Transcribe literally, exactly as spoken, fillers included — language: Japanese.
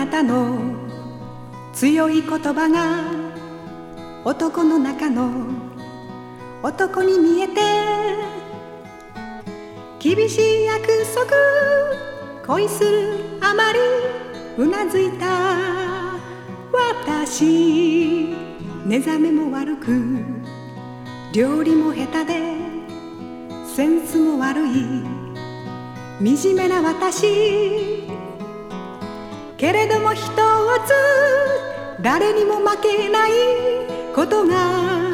たの強い言葉が男の中の男に見えて、厳しい約束恋するあまりうなずいた私、寝覚めも悪く料理も下手でセンスも悪い惨めな私、けれども一つ誰にも負けないことが